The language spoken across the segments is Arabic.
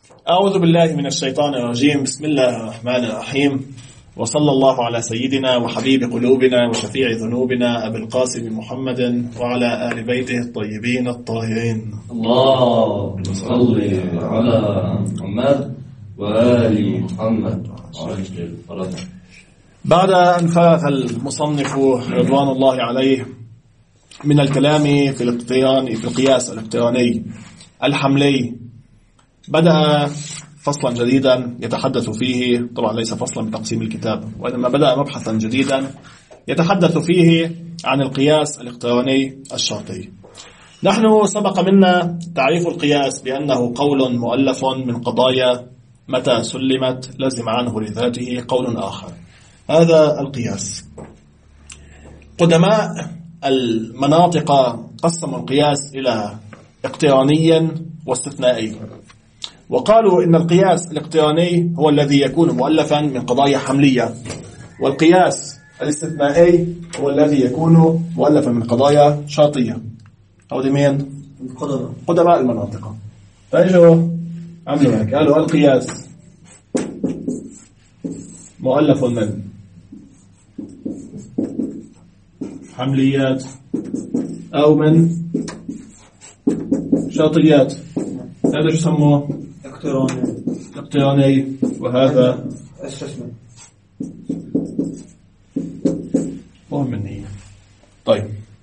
أعوذ بالله من الشيطان الرجيم. بسم الله الرحمن الرحيم، وصلى الله على سيدنا وحبيب قلوبنا وشفيع ذنوبنا أبي القاسم محمد وعلى آل بيته الطيبين الطاهرين. اللهم صل على محمد وآل محمد. بعد أن فرغ المصنف رضوان الله عليه من الكلام في القياس الاقتراني الحملي، بدأ فصلا جديدا يتحدث فيه، طبعا ليس فصلا بتقسيم الكتاب، وإنما بدأ مبحثا جديدا يتحدث فيه عن القياس الاقتراني الشرطي. نحن سبق منا تعريف القياس بأنه قول مؤلف من قضايا متى سلمت لزم عنه لذاته قول آخر. هذا القياس. قدماء المناطق قسموا القياس إلى اقتراني واستثنائي، وقالوا إن القياس الاقتراني هو الذي يكون مؤلفا من قضايا حملية، والقياس الاستثنائي هو الذي يكون مؤلفا من قضايا شرطية. أو دي مين؟ قدماء المناطق. فأجوا عملوا هيك، قالوا القياس مؤلف من حمليات أو من شرطيات. هذا شو سموه؟ اقتراني. وهذا استثناء. مهم مني. طيب،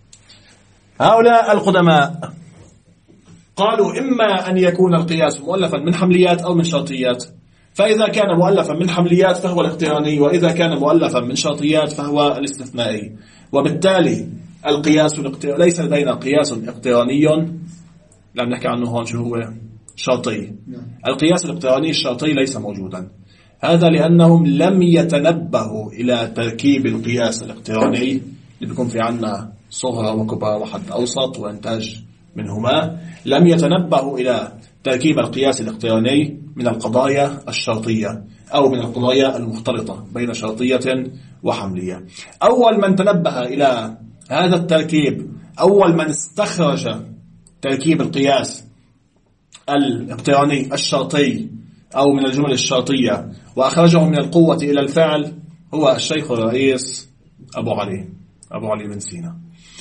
هؤلاء القدماء قالوا إما أن يكون القياس مؤلفا من حمليات أو من شرطيات، فإذا كان مؤلفا من حمليات فهو الاقتراني، وإذا كان مؤلفا من شرطيات فهو الاستثنائي. وبالتالي القياس ليس لدينا قياس اقتراني، لم نحكي عنه هون شو هو شرطي. القياس الاقتراني الشرطي ليس موجودا، هذا لأنهم لم يتنبهوا إلى تركيب القياس الاقتراني اللي بيكون في عنا صغرى وكبرى وحد أوسط وإنتاج منهما. لم يتنبهوا إلى تركيب القياس الاقتراني من القضايا الشرطية أو من القضايا المختلطة بين شرطية وحملية. أول من تنبه إلى هذا التركيب، أول من استخرج تركيب القياس الاقتراني الشرطي أو من الجمل الشرطية وأخرجه من القوة إلى الفعل، هو الشيخ الرئيس أبو علي بن سينا.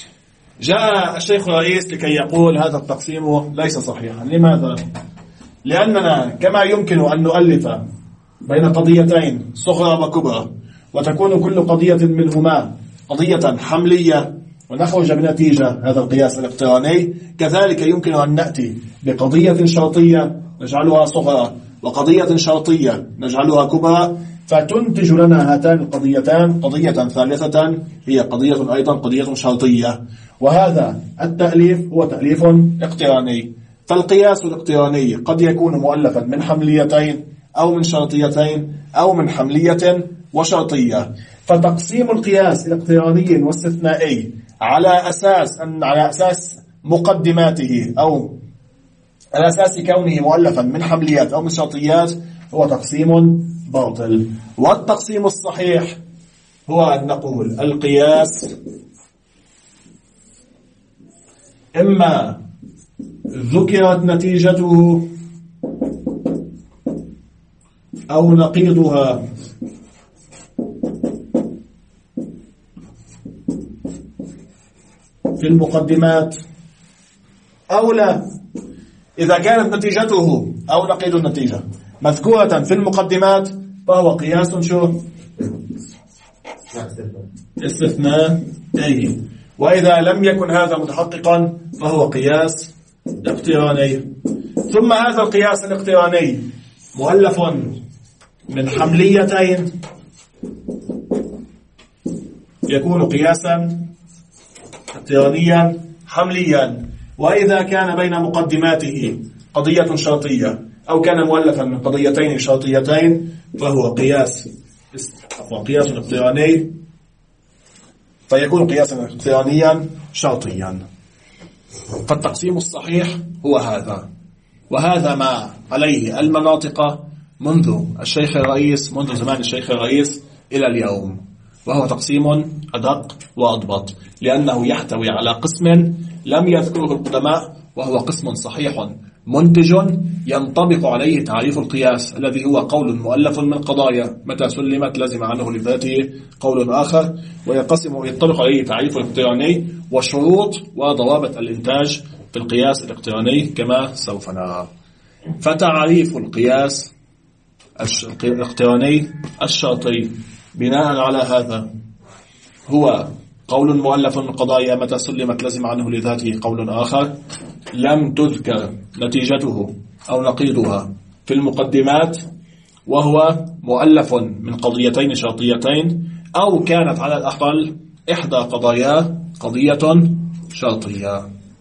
جاء الشيخ الرئيس لكي يقول هذا التقسيم ليس صحيحا. لماذا؟ لأننا كما يمكن أن نؤلف بين قضيتين صغرى وكبرى وتكون كل قضية منهما قضية حملية ونخرج بنتيجة هذا القياس الاقتراني، كذلك يمكن أن نأتي بقضية شرطية نجعلها صغرى وقضية شرطية نجعلها كبرى، فتنتج لنا هاتان القضيتان قضية ثالثة هي قضية أيضا قضية شرطية. وهذا التأليف هو تأليف اقتراني. فالقياس الاقتراني قد يكون مؤلفا من حمليتين أو من شرطيتين أو من حملية وشرطية. فتقسيم القياس الاقتراني والاستثنائي على أساس مقدماته أو على أساس كونه مؤلفا من حمليات أو من شرطيات هو تقسيم باطل. والتقسيم الصحيح هو أن نقول القياس إما ذكرت نتيجته أو نقيضها في المقدمات أو لا. إذا كانت نتيجته أو نقيض النتيجة مذكورة في المقدمات فهو قياس شو؟ استثنائي. وإذا لم يكن هذا متحققا فهو قياس اقتراني. ثم هذا القياس الاقتراني مؤلف من حمليتين يكون قياسا اقترانيا حمليا. وإذا كان بين مقدماته قضية شرطية أو كان مؤلفا من قضيتين شرطيتين فهو قياس اقتراني، فيكون قياسا اقترانيا شرطيا. فالتقسيم الصحيح هو هذا، وهذا ما عليه المناطق منذ زمان الشيخ الرئيس إلى اليوم، وهو تقسيم أدق وأضبط لأنه يحتوي على قسم لم يذكره القدماء وهو قسم صحيح منتج ينطبق عليه تعريف القياس الذي هو قول مؤلف من قضايا متى سلمت لزم عنه لذاته قول آخر، ينطبق عليه تعريف الاقتراني وشروط وضوابط الإنتاج في القياس الاقتراني كما سوف نرى. فتعريف القياس الاقتراني الشرطي بناء على هذا هو قول مؤلف من قضايا متى سلمت لزم عنه لذاته قول آخر، لم تذكر نتيجته أو نقيضها في المقدمات، وهو مؤلف من قضيتين شرطيتين أو كانت على الأقل إحدى قضايا قضية شرطية.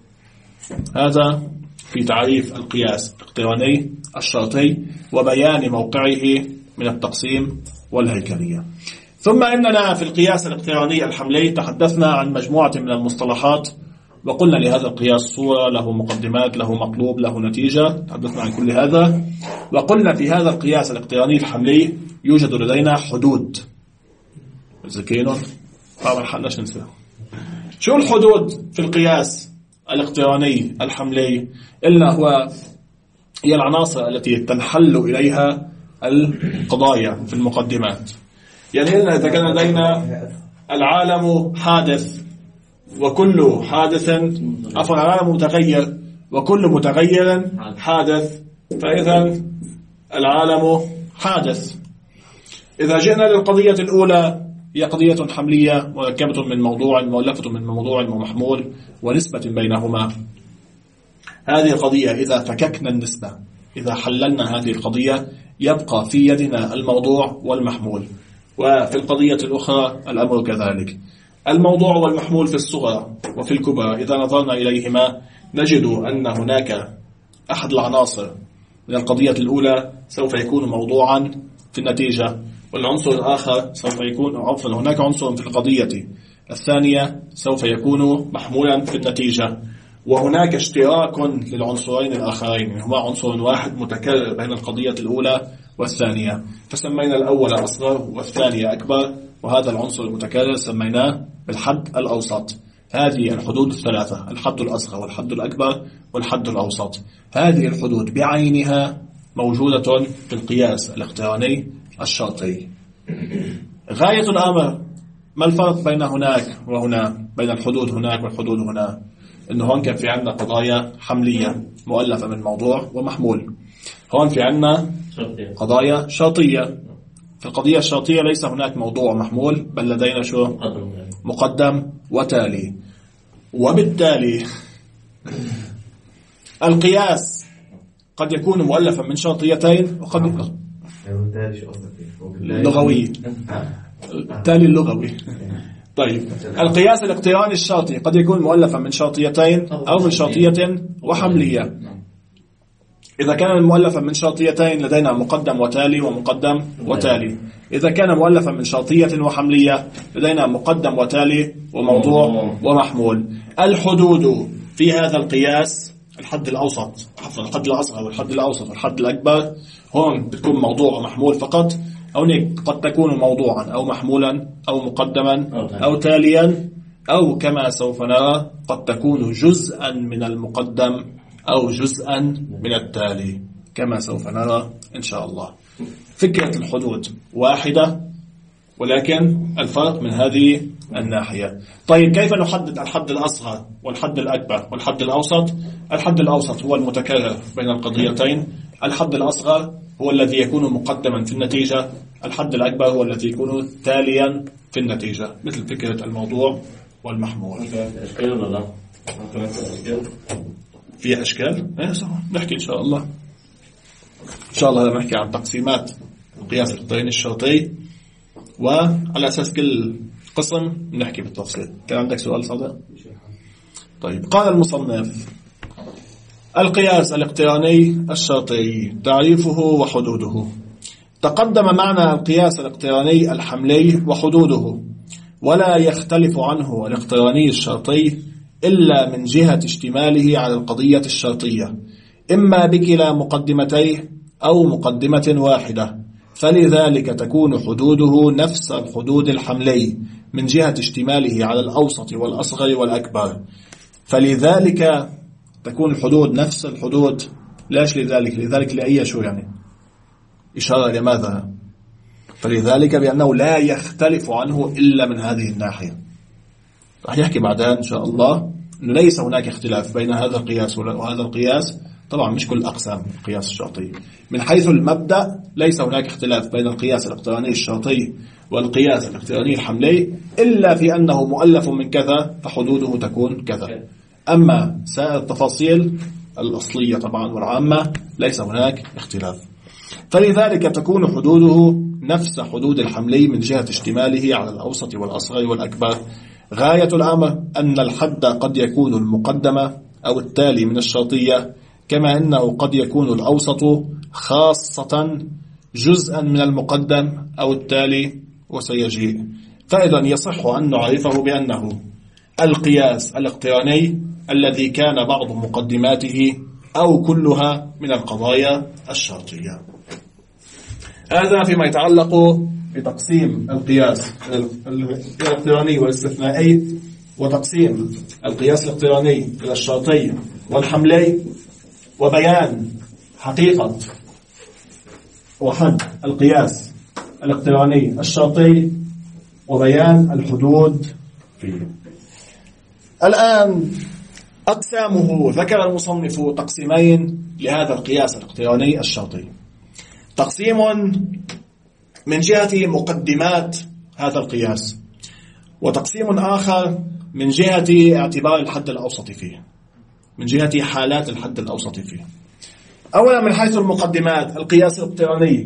هذا في تعريف القياس الاقتراني الشرطي وبيان موقعه من التقسيم والهيكلية. ثم إننا في القياس الاقتراني الحملي تحدثنا عن مجموعة من المصطلحات، وقلنا لهذا القياس صورة، له مقدمات، له مطلوب، له نتيجة، تحدثنا عن كل هذا. وقلنا في هذا القياس الاقتراني الحملي يوجد لدينا حدود. ذكينا طبعا حقناش ننسى شو الحدود في القياس الاقتراني الحملي؟ إلا هي العناصر التي تنحل إليها القضايا في المقدمات. يعني إذا كان لدينا العالم حادث وكل حادث العالم متغير وكل متغير حادث، فإذا العالم حادث. إذا جئنا للقضية الأولى هي قضية حملية مركبة من موضوع مؤلفة من موضوع ومحمول ونسبة بينهما. هذه القضية إذا فككنا النسبة، إذا حللنا هذه القضية يبقى في يدنا الموضوع والمحمول. وفي القضية الأخرى الأمر كذلك. الموضوع والمحمول في الصغرى وفي الكبرى إذا نظرنا إليهما نجد أن هناك أحد العناصر من القضية الأولى سوف يكون موضوعا في النتيجة، والعنصر الآخر سوف يكون هناك عنصر في القضية الثانية سوف يكون محمولا في النتيجة، وهناك اشتراك للعنصرين الآخرين، هما عنصر واحد متكرر بين القضية الأولى والثانية، فسمينا الأول أصغر والثانية أكبر، وهذا العنصر المتكرر سميناه بالحد الأوسط. هذه الحدود الثلاثة، الحد الأصغر والحد الأكبر والحد الأوسط، هذه الحدود بعينها موجودة في القياس الاقتراني الشرطي. غاية الأمر ما الفرق بين هناك وهنا، بين الحدود هناك والحدود هنا؟ إنه هون كان في عندنا قضايا حملية مؤلفة من موضوع ومحمول، هون في عندنا قضايا شرطية. في القضية الشرطية ليس هناك موضوع ومحمول، بل لدينا شو؟ مقدم وتالي. وبالتالي القياس قد يكون مؤلفا من شرطيتين وقد يكون لغوي، التالي اللغوي. طيب القياس الاقتراني الشرطي قد يكون مؤلفا من شرطيتين أو من شرطية وحملية. إذا كان مؤلفا من شرطيتين لدينا مقدم وتالي ومقدم وتالي. إذا كان مؤلفا من شرطية وحملية لدينا مقدم وتالي وموضوع ومحمول. الحدود في هذا القياس الحد الأوسط، الحد الأصغر والحد الأوسط والحد الأكبر، هون بتكون موضوع ومحمول فقط. هونيك قد تكون موضوعا أو محمولا أو مقدما أو تاليا، أو كما سوف نرى قد تكون جزءا من المقدم أو جزءا من التالي كما سوف نرى إن شاء الله. فكرة الحدود واحدة، ولكن الفرق من هذه الناحية. طيب كيف نحدد الحد الأصغر والحد الأكبر والحد الأوسط؟ الحد الأوسط هو المتكرر بين القضيتين، الحد الأصغر هو الذي يكون مقدما في النتيجة، الحد الأكبر هو الذي يكون تاليا في النتيجة، مثل فكرة الموضوع والمحمول. في أشكال؟ نحكي إن شاء الله. إن شاء الله نحكي عن تقسيمات القياس الاقتراني الشرطي، وعلى أساس كل قسم نحكي بالتفصيل. كان عندك سؤال صادق؟ طيب قال المصنف: القياس الاقتراني الشرطي تعريفه وحدوده. تقدم معنى القياس الاقتراني الحملي وحدوده، ولا يختلف عنه الاقتراني الشرطي إلا من جهة اشتماله على القضية الشرطية، إما بكلا مقدمتيه أو مقدمة واحدة، فلذلك تكون حدوده نفس الحدود الحملي من جهة اشتماله على الأوسط والأصغر والأكبر. فلذلك تكون الحدود نفس الحدود ليش لذلك؟ لذلك لأي شو يعني؟ إشارة لماذا؟ فلذلك بأنه لا يختلف عنه إلا من هذه الناحية. رح يحكي بعدين إن شاء الله أنه ليس هناك اختلاف بين هذا القياس وهذا القياس. طبعا مش كل أقسام القياس الشرطي. من حيث المبدأ ليس هناك اختلاف بين القياس الاقتراني الشرطي والقياس الاقتراني الحملي، إلا في أنه مؤلف من كذا فحدوده تكون كذا. أما سائر التفاصيل الأصلية طبعا والعامة ليس هناك اختلاف. فلذلك تكون حدوده نفس حدود الحملي من جهة اشتماله على الأوسط والأصغر والأكبر. غاية الأمر أن الحد قد يكون المقدمة أو التالي من الشرطية، كما أنه قد يكون الأوسط خاصة جزءا من المقدم أو التالي وسيجيء. فإذا يصح أن نعرفه بأنه القياس الاقتراني الذي كان بعض مقدماته أو كلها من القضايا الشرطية. هذا فيما يتعلق بتقسيم القياس الاقتراني والاستثنائي، وتقسيم القياس الاقتراني إلى الشرطي والحملي، وبيان حقيقة وحد القياس الاقتراني الشرطي، وبيان الحدود فيه. الآن أقسامه. ذكر المصنف تقسيمين لهذا القياس الاقتراني الشرطي: تقسيم من جهة مقدمات هذا القياس، وتقسيم آخر من جهة اعتبار الحد الأوسط فيه، من جهة حالات الحد الأوسط فيه. أولا من حيث المقدمات، القياس الاقتراني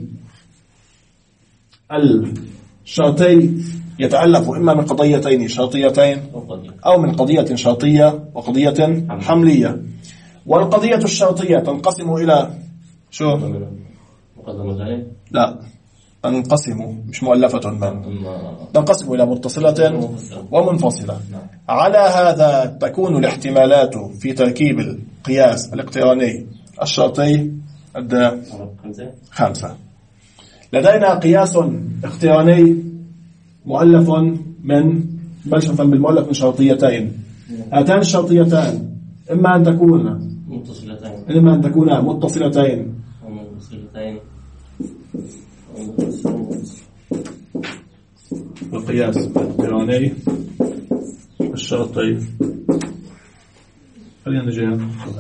الشرطي يتألف إما من قضيتين شرطيتين أو من قضية شرطية وقضية حملية. والقضية الشرطية تنقسم إلى شو؟ لا، تنقسم مش مؤلفة من، تنقسم إلى متصلة ومنفصلة. على هذا تكون الاحتمالات في تركيب القياس الاقتراني الشرطي 5. لدينا قياس اقتراني مؤلف من بلشة بالمؤلف من شرطيتين. هاتان الشرطيتان إما أن تكونا متصلتين والقياس الاقتراني الشرطي، خلينا نجي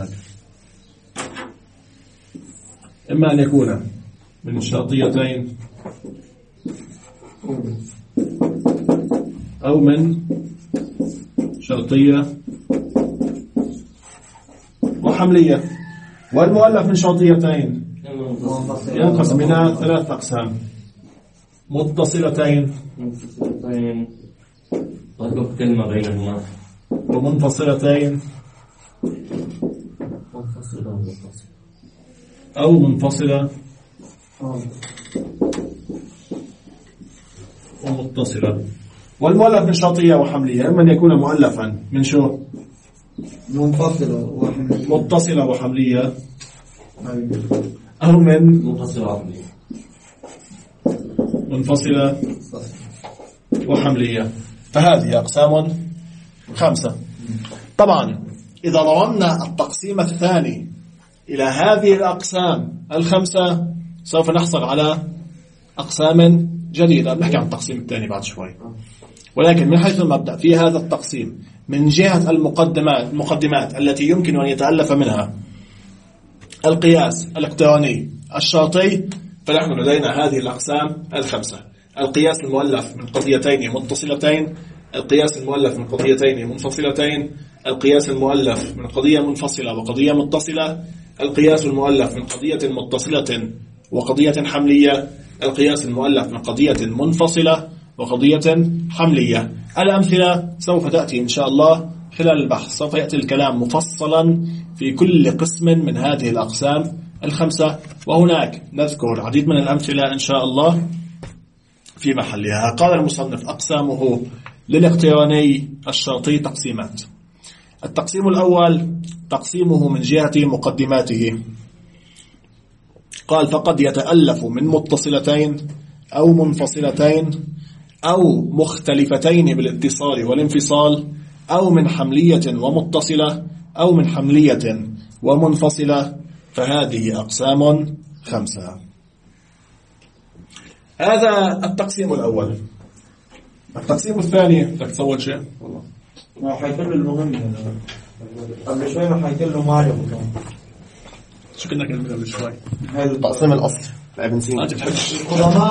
إما أن يكون من الشرطيتين أو من شرطية وحملية. والمؤلف من شرطيتين ينقسم إلى 3 أقسام: متصلتين ومنفصلتين أو منفصلة ومتصلة. والمؤلف من شرطية وحملية إما أن يكون مؤلفا من شو؟ متصلة وحملية أو من منفصلة وحملية. فهذه أقسام 5. طبعا إذا ضممنا التقسيم الثاني إلى هذه الأقسام 5 سوف نحصل على أقسام جديدة. نحكي عن التقسيم الثاني بعد شوي، ولكن من حيث المبدأ في هذا التقسيم من جهة المقدمات التي يمكن أن يتألف منها القياس الاقتراني الشرطي، فنحن لدينا هذه الأقسام 5: القياس المؤلف من قضيتين متصلتين، القياس المؤلف من قضيتين منفصلتين، القياس المؤلف من قضية منفصلة وقضية متصلة، القياس المؤلف من قضية متصلة وقضية حملية، القياس المؤلف من قضية منفصلة وقضية حملية. الأمثلة سوف تأتي إن شاء الله خلال البحث، سوف يأتي الكلام مفصلا في كل قسم من هذه الأقسام 5، وهناك نذكر العديد من الأمثلة إن شاء الله في محلها. قال المصنف: أقسامه للاقتراني الشرطي تقسيمات. التقسيم الأول تقسيمه من جهة مقدماته. قال: فقد يتألف من متصلتين أو منفصلتين أو مختلفتين بالاتصال والانفصال، أو من حملية ومتصلة أو من حملية ومنفصلة. فهذه أقسام 5. هذا التقسيم الأول. التقسيم الثاني بدك تصور شيء؟ ما حيكون المهم قبل شوي ما حيكون له مالي. شو كنا كلمة قبل شوي؟ التقسيم الأصلي لابن سينا. أنت بتحب القدماء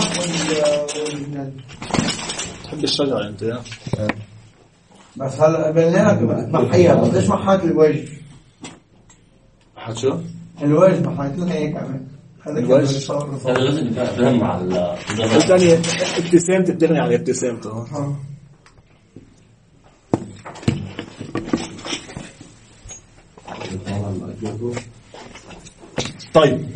تحب الشجرة أنت يا؟ بس هلا بينك محيها. بس ليش ما حاط الوجه؟ حد شو؟ الوجه ما حاط لها هيك عمل. الوجه هذا لازم يفهم مع الثانية ابتسامة تدلني على ابتسامته. طيب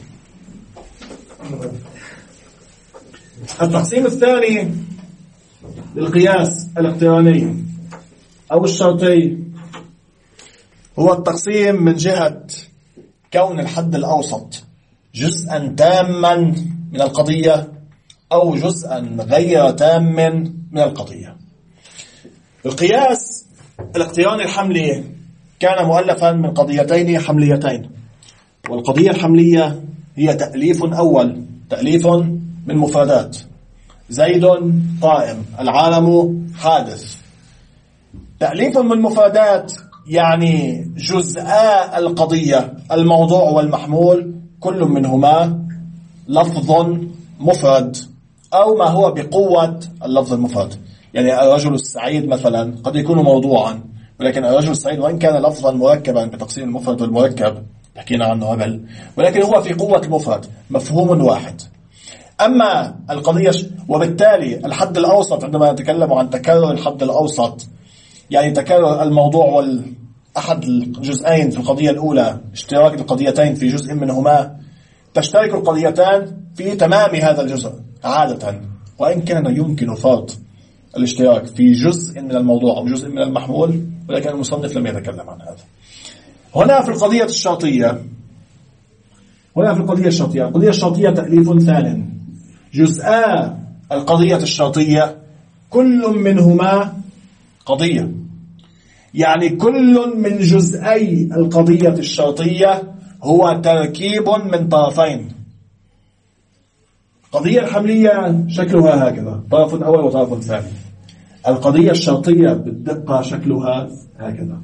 التقسيم الثاني للقياس الاقتراني أو الشرطي هو التقسيم من جهة كون الحد الأوسط جزءا تاما من القضية أو جزءا غير تام من القضية. القياس الاقتراني الحملي كان مؤلفا من قضيتين حمليتين، والقضية الحملية هي تأليف أول، تأليف من مفردات: زيد قائم، العالم حادث. تأليف من مفردات يعني جزءا القضية الموضوع والمحمول كل منهما لفظ مفرد أو ما هو بقوة اللفظ المفرد. يعني الرجل السعيد مثلا قد يكون موضوعا، ولكن الرجل السعيد وإن كان لفظا مركبا بتقسيم المفرد والمركب حكينا عنه قبل، ولكن هو في قوة المفرد مفهوم واحد. أما القضية وبالتالي الحد الأوسط عندما نتكلم عن تكرر الحد الأوسط يعني تكرر الموضوع والأحد الجزئين في القضية الأولى، اشتراك القضيتين في جزء منهما، تشترك القضيتان في تمام هذا الجزء عادة، وإن كان يمكن فرض الاشتراك في جزء من الموضوع أو جزء من المحمول، ولكن المصنف لم يتكلم عن هذا. هنا في القضية الشرطية، القضية الشرطية تأليف ثان، جزءا القضية الشرطية كل منهما قضية، يعني كل من جزئي القضية الشرطية هو تركيب من طرفين. القضية الحملية شكلها هكذا، طرف أول وطرف ثاني. القضية الشرطية بالدقة شكلها هكذا: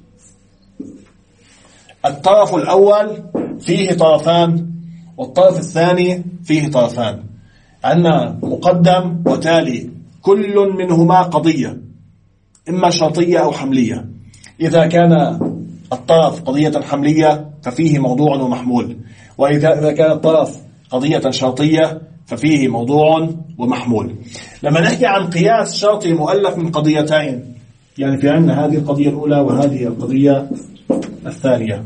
الطرف الأول فيه طرفان والطرف الثاني فيه طرفان، عندنا مقدم وتالي، كل منهما قضية إما شرطية أو حملية. إذا كان الطرف قضية حملية ففيه موضوع ومحمول، وإذا كان الطرف قضية شرطية ففيه موضوع ومحمول. لما نحكي عن قياس شرطي مؤلف من قضيتين، يعني في عندنا هذه القضية الأولى وهذه القضية الثانية.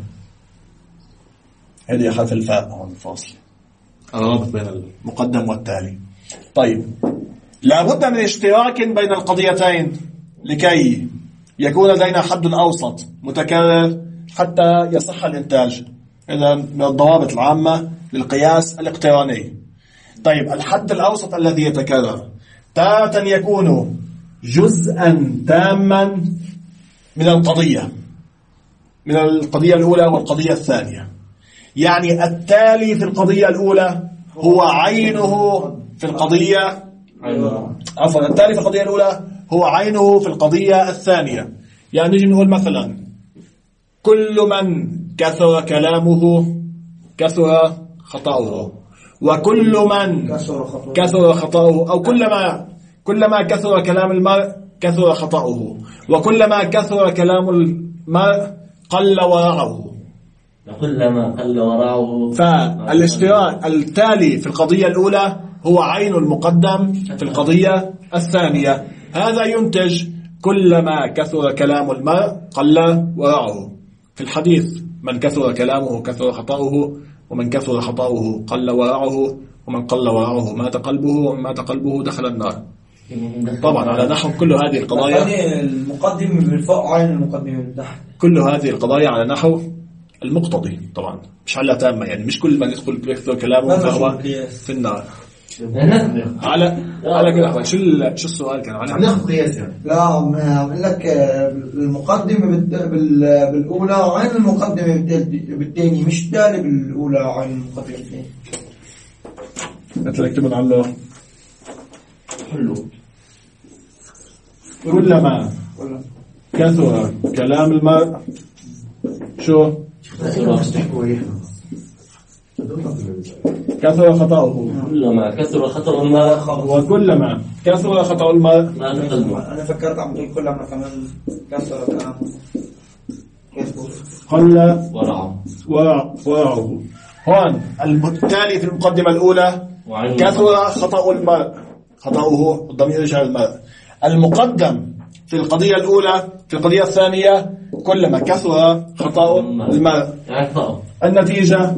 هذه حرف الفاء هون الفاصل، الرابط بين المقدم والتالي. طيب، لابد من اشتراك بين القضيتين لكي يكون لدينا حد أوسط متكرر حتى يصح الإنتاج. إذا من الضوابط العامة للقياس الاقتراني. طيب، الحد الأوسط الذي يتكرر تارة يكون جزءا تاما من القضية الأولى والقضية الثانية. يعني التالي في القضية الأولى هو عينه في القضية التالي في القضية الأولى هو عينه في القضية الثانية. يعني نجي نقول مثلا: كل من كثر كلامه كثر خطأه، وكل من كثر خطأه، أو كلما كثر كلام المرء كثر خطأه، وكلما كثر كلام المرء قل ورعه. كلما قل ورعه. فالاشتراك التالي في القضية الأولى هو عين المقدم في القضية الثانية. هذا ينتج كلما كثر كلام المرء قل ورعه. في الحديث: من كثر كلامه كثر خطأه، ومن كثر خطأه قل ورعه، ومن قل ورعه مات قلبه، ومن مات قلبه دخل النار. طبعا على نحو كل هذه القضايا، يعني المقدم من فوق عين المقدم من تحت، كل هذه القضايا على نحو المقتضي. طبعا مش على تامة، يعني مش كل من يدخل كثر كلامه فهو في النار. على كل الأحوال شو السؤال كان على ناخذ قياس يعني. لا ما أقول لك المقدمة بالأولى وعين المقدمة بالثاني، مش التالي بالأولى وعين المقدمة بالثاني. مثل اكتبوا على الله حلو. كلما كثر كلام المرء شو كثر خطأه، كلما كثر خطر الماء وكلما كثر خطأ المرء ما نقدمه. أنا فكرت عم تقول كلما كمان كسر كلام قل ورعه. ورعه. هون التالي في المقدمة الأولى كثر خطأ المرء، خطأه الضمير يشعر المرء. المقدم في القضية الأولى في القضية الثانية كلما كثر خطأ المرء. النتيجة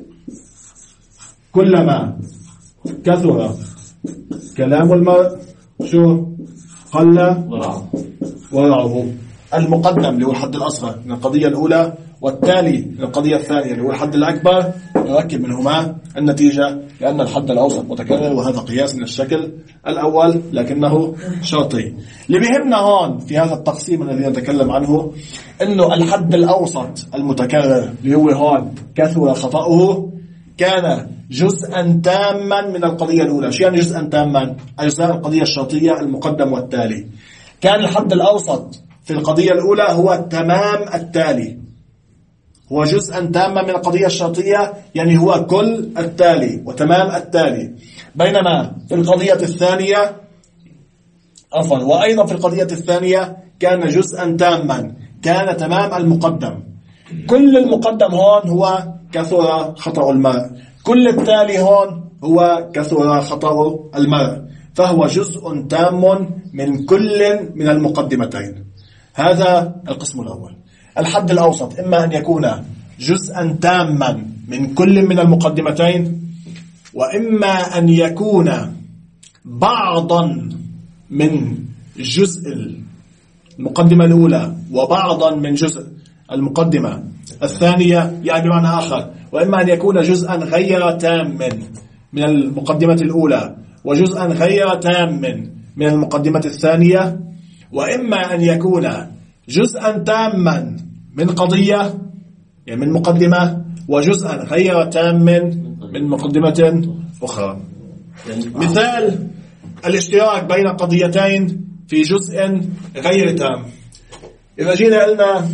كلما كثر كلام المرء شو قل ورعه. المقدم اللي هو الحد الأصغر من القضية الأولى والتالي من القضية الثانية اللي هو الحد الأكبر يركب منهما النتيجة، لأن الحد الأوسط متكرر وهذا قياس من الشكل الأول لكنه شرطي. اللي بيهمنا هون في هذا التقسيم الذي نتكلم عنه إنه الحد الأوسط المتكرر اللي هو هون كثر خطأه كان جزءا تاما من القضية الأولى. شو يعني جزءا تاما؟ أجزاء القضية الشرطية المقدم والتالي. كان الحد الأوسط في القضية الأولى هو تمام التالي، هو جزءا تاما من القضية الشرطية، يعني هو كل التالي وتمام التالي. بينما في القضية الثانية وأيضا في القضية الثانية كان جزءا تاما، كان تمام المقدم. كل المقدم هون هو كثر خطأ المرء، كل التالي هون هو كثر خطأ المرء، فهو جزء تام من كل من المقدمتين. هذا القسم الأول. الحد الأوسط إما أن يكون جزءا تاما من كل من المقدمتين، وإما أن يكون بعضا من جزء المقدمة الأولى وبعضا من جزء المقدمة الثانية، يعني بمعنى آخر وإما أن يكون جزءا غير تام من المقدمة الأولى وجزءا غير تام من المقدمة الثانية، وإما أن يكون جزءا تاما من قضية يعني من مقدمة وجزءا غير تام من مقدمة أخرى. مثال الاشتراك بين قضيتين في جزء غير تام. إذا جينا قلنا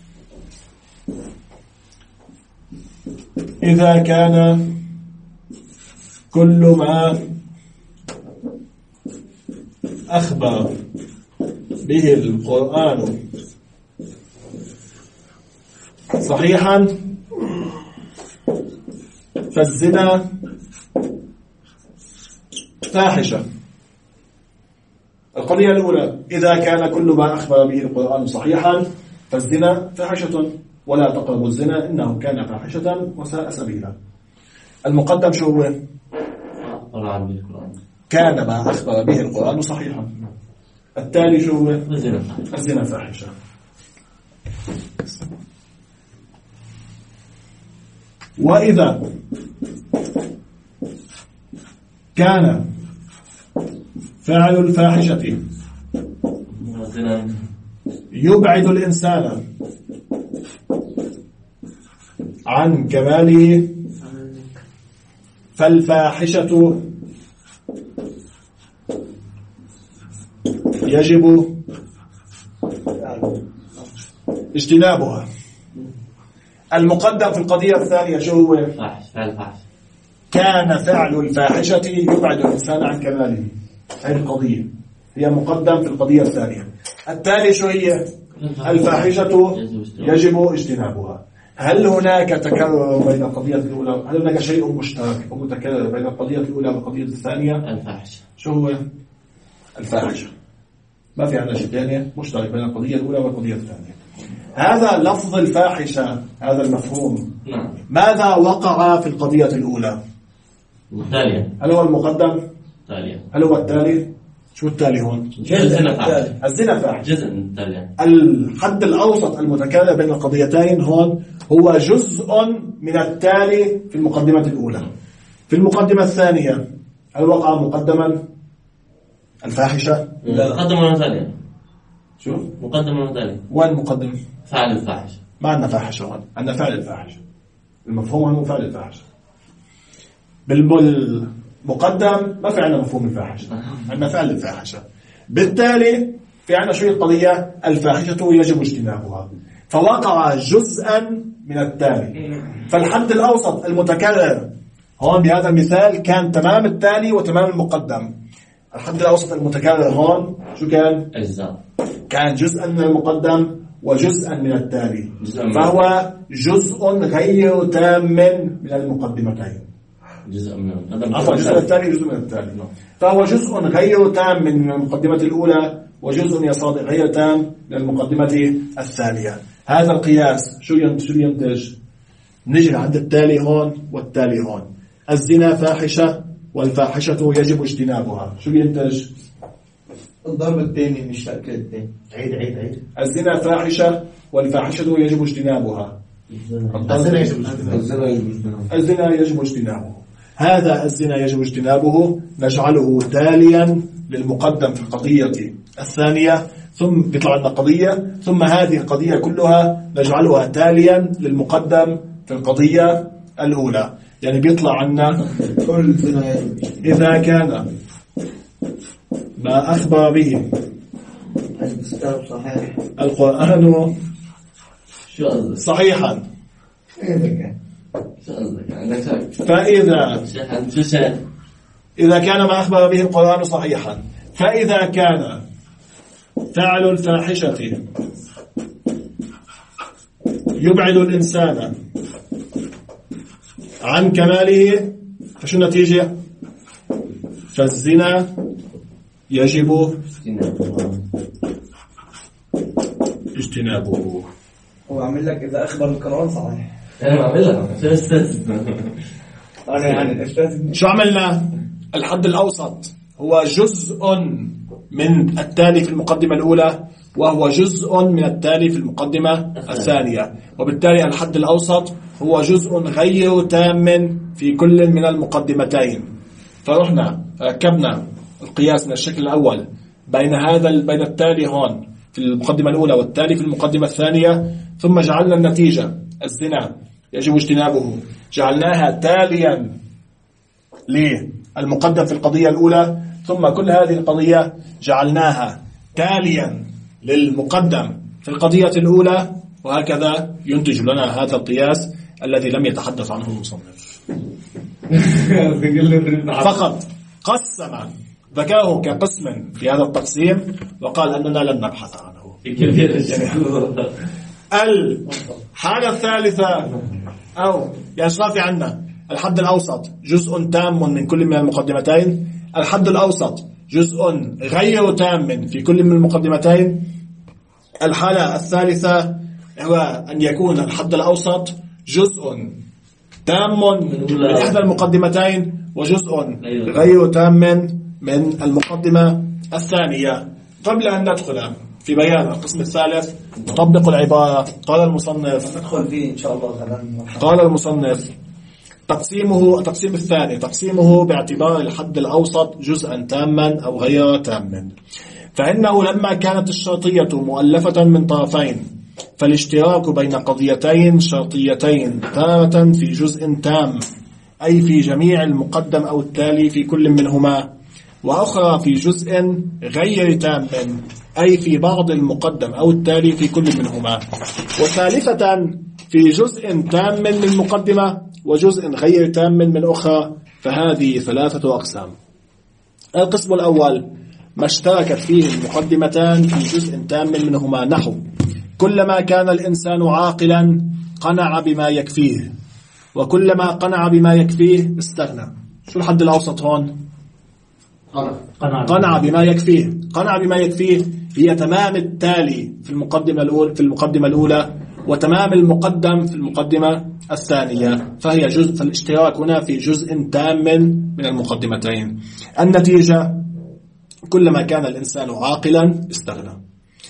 إذا كان كل ما أخبر به القرآن صحيحا فالزنا فاحشة. القضية الأولى إذا كان كل ما أخبر به القرآن صحيحا فالزنا فاحشة ولا تقربوا الزنا إنه كان فاحشة وساء سبيلا. المقدم شو هو؟ كان ما أخبر به القرآن صحيحا. التالي شو هو؟ الزنا فاحشة. وإذا كان فعل الفاحشة يبعد الإنسان عن كماله فالفاحشة يجب اجتنابها. المقدم في القضية الثانية شو هو؟ كان فعل الفاحشة يبعد الإنسان عن كماله. هذه القضية هي مقدم في القضية الثانية. التالي شو هي؟ الفاحشة يجب اجتنابها. هل هناك تكرر بين القضية الأولى؟ هل هناك شيء مشترك ومتكرر بين القضية الأولى والقضية الثانية؟ الفاحشة. شو هو؟ الفاحشة. ما في عندنا شيء ثاني مشترك بين القضية الأولى والقضية الثانية. هذا لفظ الفاحشة، هذا المفهوم. ماذا وقع في القضية الأولى؟ التالية. هل هو المقدم؟ التالية. هل هو التالي؟ شو التالي هون؟ الزنا فاحش. جزء من التالية. الحد الأوسط المتكرر بين القضيتين هون هو جزء من التالي في المقدمة الأولى. في المقدمة الثانية هل وقع مقدما الفاحشة؟ مقدما ولا تاليا؟ شو؟ مقدما ولا تاليا؟ وين مقدم؟ فعل الفاحش. ما عندنا فاحشة هون، عندنا فعل الفاحشة. المفهوم هو فعل الفاحشة. بالمقدم ما في عندنا مفهوم الفاحشة، عندنا فعل الفاحشة. بالتالي في عندنا شو القضية؟ الفاحشة يجب اجتنابها، فوقع جزءا من التالي. فالحد الأوسط المتكرر هون بهذا المثال كان تمام التالي وتمام المقدم. الحد الأوسط المتكرر هون شو كان؟ أجزاء. كان جزءا من المقدم وجزءا من التالي، فهو جزء غير تام من المقدمتين. جزء من جزء من التالي جزء من التالي، فهو جزء غير تام من المقدمة الأولى وجزء غير تام من المقدمة الثانية. هذا القياس شو ينتج؟ نجي عند التالي هون والتالي هون. الزنا فاحشة والفاحشة يجب اجتنابها، شو ينتج؟ الضرب الثاني مش تأكيد الثاني. عيد. الزنا فاحشة والفاحشة يجب اجتنابها. الزنا يجب اجتنابه. هذا الزنا يجب اجتنابه نجعله تاليا للمقدم في القضية الثانية، ثم بيطلع لنا قضية، ثم هذه القضية كلها نجعلها تاليا للمقدم في القضية الأولى. يعني بيطلع عنا كل زنا إذا كان ما أخبر به صحيح القرآن شو قصدك؟ صحيحا، شو قصدك؟ عندك شك؟ فإذا شو شك؟ إذا كان ما أخبر به القرآن صحيحا، فإذا كان فعل الفاحشة يبعد الإنسان عن كماله، فشو النتيجة؟ فالزنا يجب اجتنابه. هو عامل لك إذا أخبر القرآن صحيح. أنا بعمل لك شو استاذ؟ أنا يعني الأستاذ شو عملنا؟ الحد الأوسط هو جزء من التالي في المقدمة الأولى وهو جزء من التالي في المقدمة الثانية، وبالتالي الحد الأوسط هو جزء غير تام في كل من المقدمتين. فرحنا ركبنا القياس من الشكل الأول بين التالي هون في المقدمة الأولى والتالي في المقدمة الثانية، ثم جعلنا النتيجة الزنا يجب اجتنابه جعلناها تاليا للمقدم في القضية الأولى، ثم كل هذه القضية جعلناها تاليا للمقدم في القضية الأولى، وهكذا ينتج لنا هذا القياس الذي لم يتحدث عنه المصنف. فقط قسم ذكره كقسم في هذا التقسيم وقال أننا لن نبحث عنه. الحالة الثالثة أو يعني صافي عنا الحد الأوسط جزء تام من كل من المقدمتين، الحد الأوسط جزء غير تام في كل من المقدمتين. الحالة الثالثة هو أن يكون الحد الأوسط جزء تام من إحدى المقدمتين وجزء غير تام من المقدمة الثانية. قبل أن ندخل في بيان القسم الثالث نطبق العبارة. قال المصنف ندخل فيه إن شاء الله غدا. قال المصنف التقسيم الثاني تقسيمه باعتبار الحد الأوسط جزءا تاما أو غير تام. فإنه لما كانت الشرطية مؤلفة من طرفين فالاشتراك بين قضيتين شرطيتين تارة في جزء تام أي في جميع المقدم أو التالي في كل منهما، وأخرى في جزء غير تام أي في بعض المقدم أو التالي في كل منهما، وثالثة في جزء تام من المقدمة وجزء غير تام من أخرى. فهذه ثلاثة أقسام. القسم الأول ما اشتركت فيه المقدمتان في جزء تام منهما، نحو كلما كان الإنسان عاقلا قنع بما يكفيه، وكلما قنع بما يكفيه استغنى. شو الحد الأوسط هون؟ قنع بما يكفيه. قنع بما يكفيه هي تمام التالي في المقدمة الأولى وتمام المقدم في المقدمة الثانية، فهي جزء. فالاشتراك هنا في جزء تام من المقدمتين. النتيجة كلما كان الإنسان عاقلا استغنى.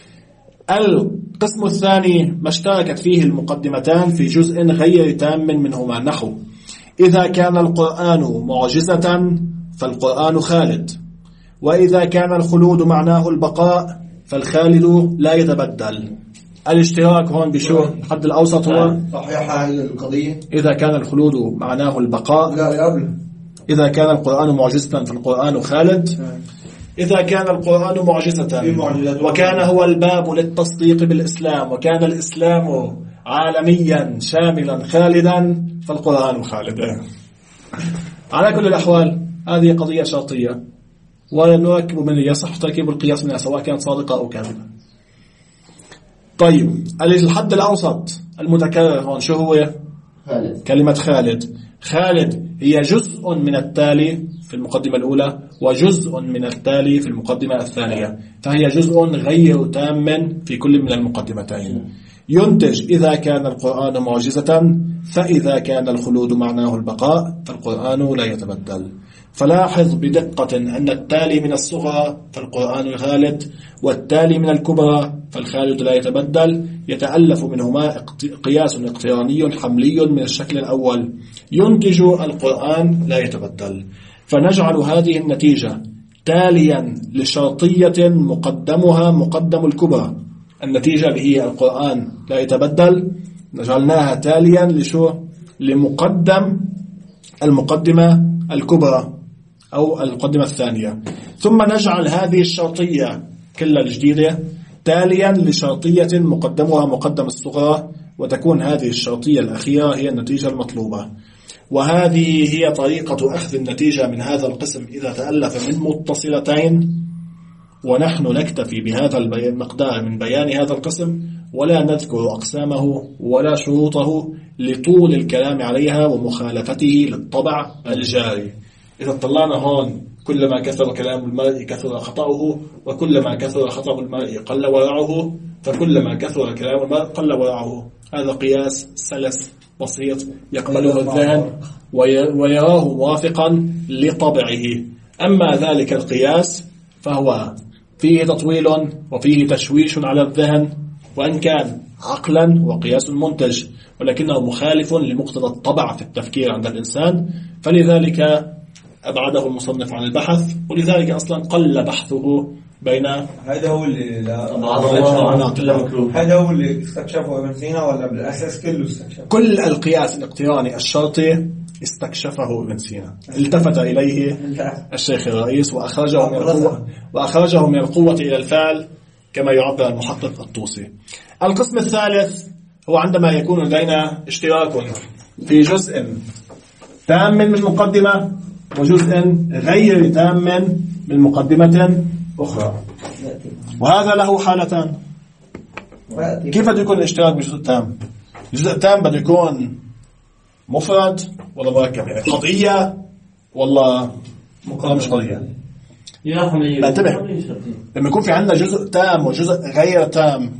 القسم الثاني ما اشتركت فيه المقدمتان في جزء غير تام منهما، نحو إذا كان القرآن معجزة فالقرآن خالد. وإذا كان الخلود معناه البقاء فالخالد لا يتبدل. الاشتراك هون بشو الحد الأوسط هو صحيحة هذه القضية. إذا كان الخلود معناه البقاء، لا قبل. إذا كان القرآن معجزة فالقرآن خالد. إذا كان القرآن معجزة وكان هو الباب للتصديق بالإسلام وكان الإسلام عالميا شاملا خالدا فالقرآن خالد. على كل الأحوال هذه قضية شرطية، ونركب من يصح تركيب القياس منها سواء كانت صادقة أو كاذبة. طيب الحد الأوسط المتكرر هون شو هو؟ خالد. كلمة خالد. خالد هي جزء من التالي في المقدمة الأولى وجزء من التالي في المقدمة الثانية، فهي جزء غير تام في كل من المقدمتين. ينتج إذا كان القرآن معجزة، فإذا كان الخلود معناه البقاء فالقرآن لا يتبدل. فلاحظ بدقة أن التالي من الصغرى فالقرآن خالد، والتالي من الكبرى فالخالد لا يتبدل، يتألف منهما قياس اقتراني حملي من الشكل الأول ينتج القرآن لا يتبدل. فنجعل هذه النتيجة تاليا لشرطية مقدمها مقدم الكبرى، النتيجة اللي هي القرآن لا يتبدل نجعلناها تاليا لشو؟ لمقدم المقدمة الكبرى أو المقدمة الثانية. ثم نجعل هذه الشرطية كلها الجديدة تاليا لشرطية مقدمها مقدم الصغرى، وتكون هذه الشرطية الأخيرة هي النتيجة المطلوبة. وهذه هي طريقة أخذ النتيجة من هذا القسم إذا تألف من متصلتين، ونحن نكتفي بهذا المقدار من بيان هذا القسم ولا نذكر أقسامه ولا شروطه لطول الكلام عليها ومخالفته للطبع الجاري. إذا طلعنا هون كلما كثر كلام المرء كثر خطأه، وكلما كثر خطأ المرء قل ورعه، فكلما كثر كلام المرء قل ورعه. هذا قياس سلس بسيط يقبله الذهن ويراه موافقا لطبعه. أما ذلك القياس فهو فيه تطويل وفيه تشويش على الذهن، وإن كان عقلا وقياس منتج، ولكنه مخالف لمقتضى الطبع في التفكير عند الإنسان، فلذلك أبعده المصنف عن البحث، ولذلك أصلا قل بحثه بين هذا هو اللي هذا هو اللي استكشفه ابن سينا، ولا بالأساس كله استكشفه؟ كل القياس الاقتراني الشرطي استكشفه ابن سينا، التفت إليه الشيخ الرئيس وأخرجه من القوة إلى الفعل كما يعبر المحقق الطوسي. القسم الثالث هو عندما يكون لدينا اشتراك في جزء تام من مقدمة وجزء غير تام من مقدمة أخرى، وهذا له حالتان. كيف بده يكون الاشتراك بجزء تام؟ الجزء التام بده يكون مفرد ولا مركب، يعني قضية ولا مش قضية. انتبه، لما يكون في عندنا جزء تام وجزء غير تام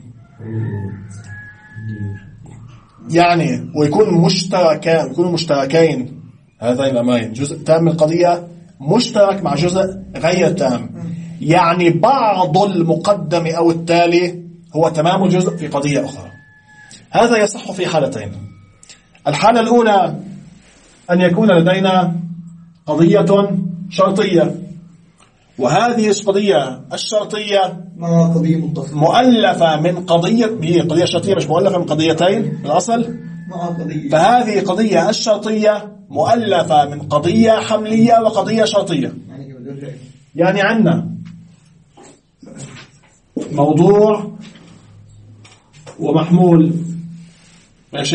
يعني ويكونوا مشتركين هذين الأمرين، جزء تام من القضية مشترك مع جزء غير تام، يعني بعض المقدم أو التالي هو تمام الجزء في قضية أخرى. هذا يصح في حالتين. الحالة الأولى أن يكون لدينا قضية شرطية، وهذه القضية الشرطية مؤلفة من قضية شرطية مش مؤلفة من قضيتين الأصل، فهذه قضية الشرطية مؤلفة من قضية حملية وقضية شرطية. يعني عندنا موضوع ومحمول، ماشي،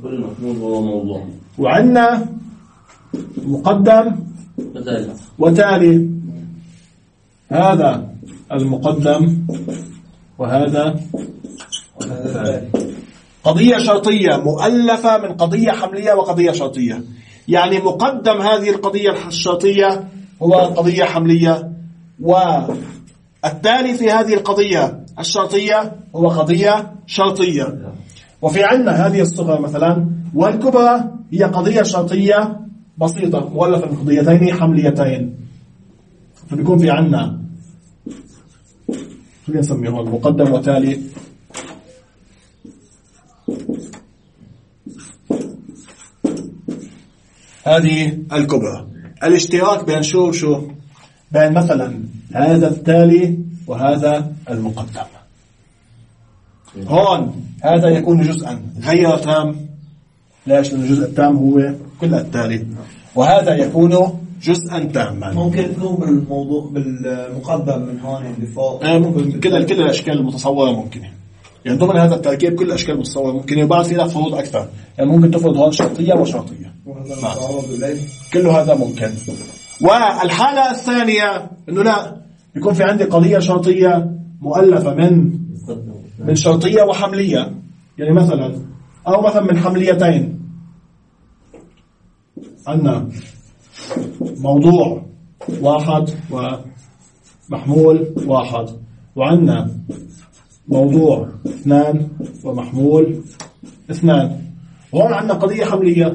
وعندنا مقدم وتالي. هذا المقدم وهذا قضية شرطية مؤلفة من قضية حملية وقضية شرطية، يعني مقدم هذه القضية الشرطية هو قضية حملية، والتالي في هذه القضية الشرطية هو قضية شرطية. وفي عندنا هذه الصغرى مثلا والكبرى هي قضية شرطية بسيطة مؤلفة من قضيتين حمليتين، فبيكون في عندنا خلينا نسميهم مقدم وتالي. هذه الكبرى. الاشتراك بين شو بين مثلا هذا التالي وهذا المقدم. هون هذا يكون جزءا غير تام. ليش؟ لأن الجزء التام هو كل التالي، وهذا يكون جزءا تاما. ممكن تكون بالموضوع بالمقدم من هون اللي فوق. ممكن كل الاشكال المتصوره ممكنه، يعني ضمن هذا التركيب كل الاشكال المتصوره ممكنه. وبعد في لك فروض اكثر، يعني ممكن تفرض هون شرطيه وشرطيه، كل هذا ممكن. والحاله الثانيه انه لا يكون في عندي قضيه شرطيه مؤلفه من شرطيه وحمليه، يعني مثلا او مثلا من حمليتين. عندنا موضوع واحد ومحمول واحد، وعندنا موضوع اثنان ومحمول اثنان. وهون عندنا قضية حملية،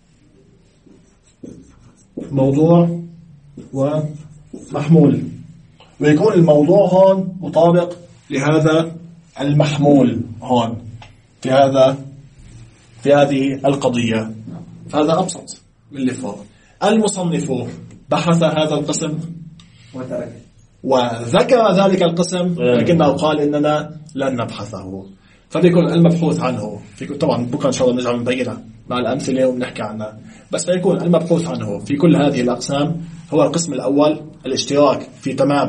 موضوع ومحمول، ويكون الموضوع هون مطابق لهذا المحمول هون في هذه القضية. فهذا أبسط من اللي فوق. المصنف بحث هذا القسم وذكر ذلك القسم، لكنه قال إننا لن نبحثه. فبيكون المبحوث عنه طبعا بكرة إن شاء الله نرجع نبينها مع الأمثلة ونحكي عنها، بس فيكون المبحوث عنه في كل هذه الأقسام هو القسم الأول، الاشتراك في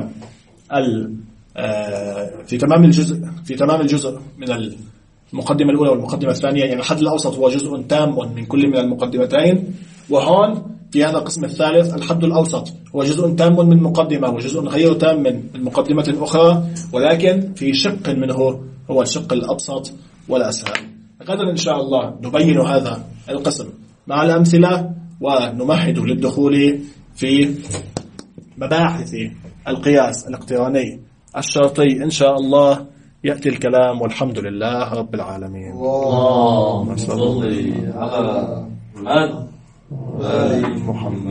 تمام الجزء من المقدمة الأولى والمقدمة الثانية، يعني الحد الأوسط هو جزء تام من كل من المقدمتين. وهون في هذا القسم الثالث الحد الأوسط هو جزء تام من مقدمة وجزء غير تام من المقدمة الأخرى، ولكن في شق منه هو الشق الأبسط والأسهل. غدا إن شاء الله نبين هذا القسم مع الأمثلة ونمهد للدخول في مباحث القياس الاقتراني الشرطي إن شاء الله. يأتي الكلام والحمد لله رب العالمين. اللهم صل على محمد.